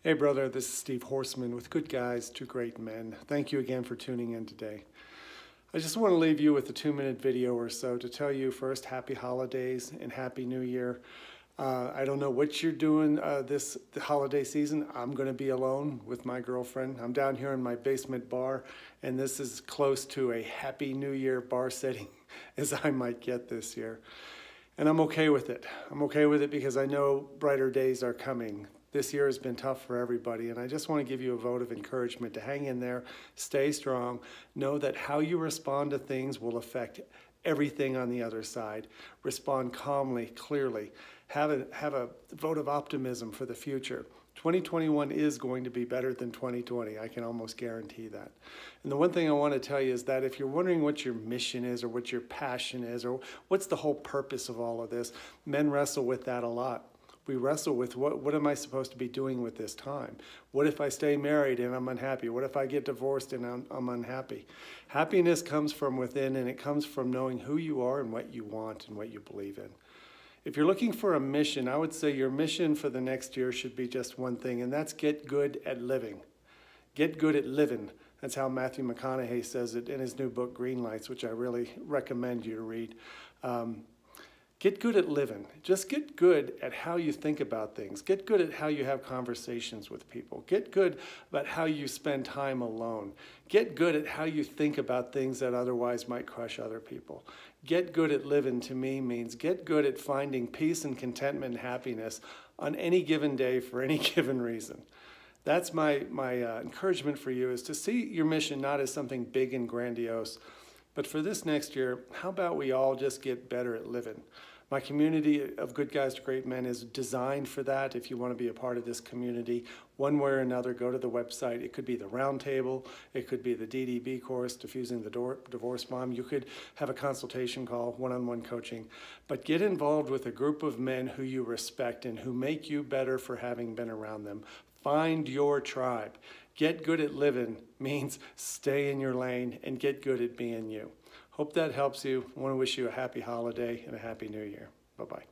Hey brother, this is Steve Horseman with Good Guys, Two Great Men. Thank you again for tuning in today. I just want to leave you with a 2-minute video or so to tell you first, happy holidays and happy new year. I don't know what you're doing the holiday season. I'm going to be alone with my girlfriend. I'm down here in my basement bar, and this is close to a happy new year bar setting as I might get this year. And I'm okay with it. I'm okay with it because I know brighter days are coming. This year has been tough for everybody, and I just want to give you a vote of encouragement to hang in there, stay strong, know that how you respond to things will affect everything on the other side. Respond calmly, clearly. Have a vote of optimism for the future. 2021 is going to be better than 2020. I can almost guarantee that. And the one thing I want to tell you is that if you're wondering what your mission is or what your passion is or what's the whole purpose of all of this, men wrestle with that a lot. We wrestle with what am I supposed to be doing with this time? What if I stay married and I'm unhappy? What if I get divorced and I'm unhappy? Happiness comes from within, and it comes from knowing who you are and what you want and what you believe in. If you're looking for a mission, I would say your mission for the next year should be just one thing, and that's get good at living. Get good at living. That's how Matthew McConaughey says it in his new book, Green Lights, which I really recommend you to read. Get good at living. Just get good at how you think about things. Get good at how you have conversations with people. Get good about how you spend time alone. Get good at how you think about things that otherwise might crush other people. Get good at living, to me, means get good at finding peace and contentment and happiness on any given day for any given reason. That's my encouragement for you, is to see your mission not as something big and grandiose, but for this next year, how about we all just get better at living? My community of Good Guys to Great Men is designed for that. If you want to be a part of this community, one way or another, go to the website. It could be the Roundtable. It could be the DDB course, Diffusing the Divorce Bomb. You could have a consultation call, one-on-one coaching. But get involved with a group of men who you respect and who make you better for having been around them. Find your tribe. Get good at living means stay in your lane and get good at being you. Hope that helps you. I want to wish you a happy holiday and a happy new year. Bye-bye.